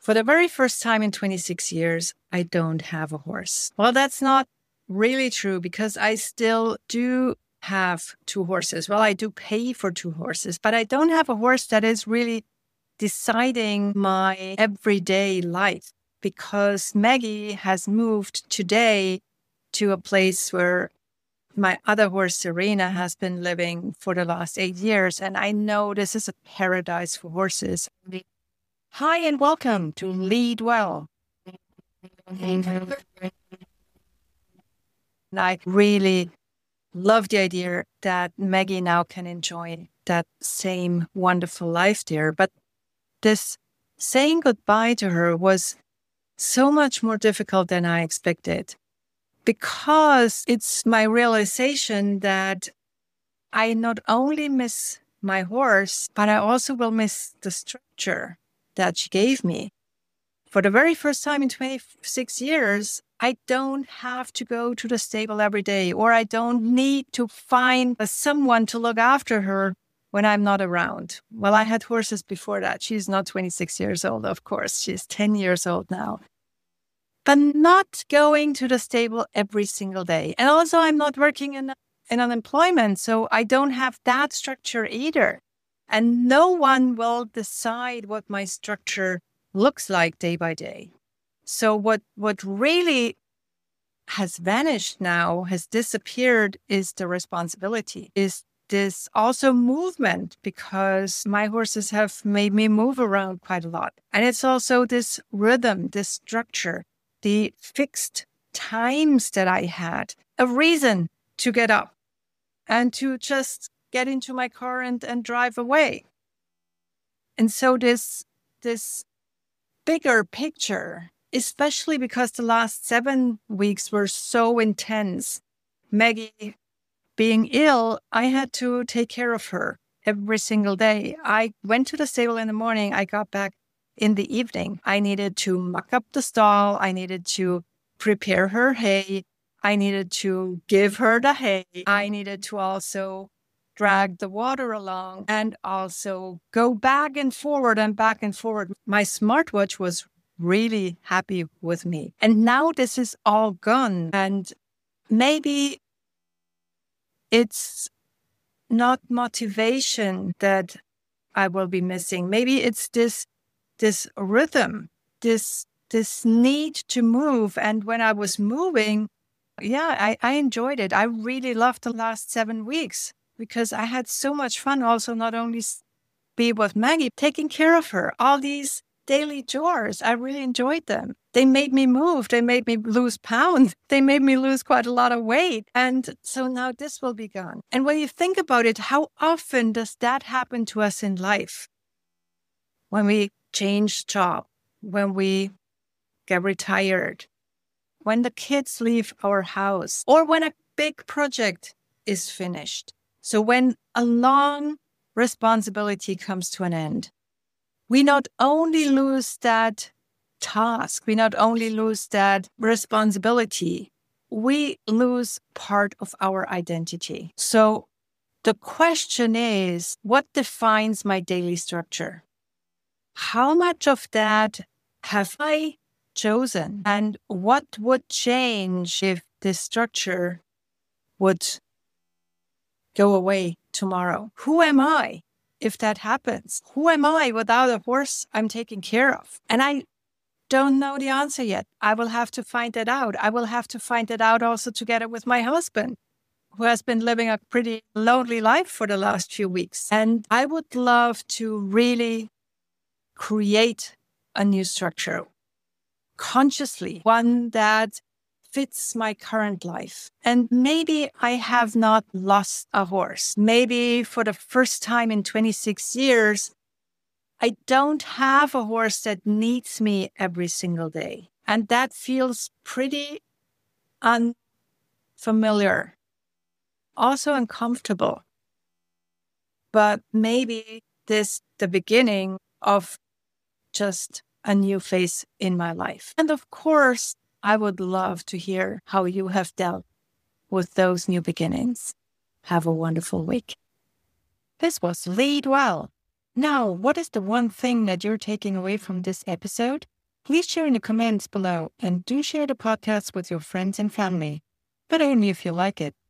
For the very first time in 26 years, I don't have a horse. Well, that's not really true because I still do have two horses. Well, I do pay for two horses, but I don't have a horse that is really deciding my everyday life because Maggie has moved today to a place where my other horse, Serena, has been living for the last 8 years. And I know this is a paradise for horses. Hi, and welcome to Lead Well. And I really love the idea that Maggie now can enjoy that same wonderful life there. But this saying goodbye to her was so much more difficult than I expected because it's my realization that I not only miss my horse, but I also will miss the structure that she gave me. For the very first time in 26 years, I don't have to go to the stable every day, or I don't need to find someone to look after her when I'm not around. Well, I had horses before that. She's not 26 years old, of course. She's 10 years old now. But not going to the stable every single day. And also, I'm not working in unemployment, so I don't have that structure either. And no one will decide what my structure looks like day by day. So what really has vanished now, has disappeared, is the responsibility, is this also movement, because my horses have made me move around quite a lot. And it's also this rhythm, this structure, the fixed times that I had, a reason to get up and to just get into my car and drive away. And so this bigger picture, especially because the last 7 weeks were so intense. Maggie being ill, I had to take care of her every single day. I went to the stable in the morning. I got back in the evening. I needed to muck up the stall. I needed to prepare her hay. I needed to give her the hay. I needed to also drag the water along and also go back and forward and back and forward. My smartwatch was really happy with me. And now this is all gone. And maybe it's not motivation that I will be missing. Maybe it's this rhythm, this need to move. And when I was moving, I enjoyed it. I really loved the last 7 weeks because I had so much fun also, not only be with Maggie, taking care of her, all these daily chores. I really enjoyed them. They made me move. They made me lose pounds. They made me lose quite a lot of weight. And so now this will be gone. And when you think about it, how often does that happen to us in life? When we change job, when we get retired, when the kids leave our house, or when a big project is finished. So when a long responsibility comes to an end, we not only lose that task, we not only lose that responsibility, we lose part of our identity. So the question is, what defines my daily structure? How much of that have I chosen? And what would change if this structure would go away tomorrow? Who am I if that happens? Who am I without a horse I'm taking care of? And I don't know the answer yet. I will have to find that out. I will have to find that out also together with my husband, who has been living a pretty lonely life for the last few weeks. And I would love to really create a new structure consciously, one that fits my current life. And maybe I have not lost a horse. Maybe for the first time in 26 years, I don't have a horse that needs me every single day. And that feels pretty unfamiliar, also uncomfortable. But maybe this the beginning of just a new phase in my life. And of course, I would love to hear how you have dealt with those new beginnings. Have a wonderful week. This was Lead Well. Now, what is the one thing that you're taking away from this episode? Please share in the comments below and do share the podcast with your friends and family, but only if you like it.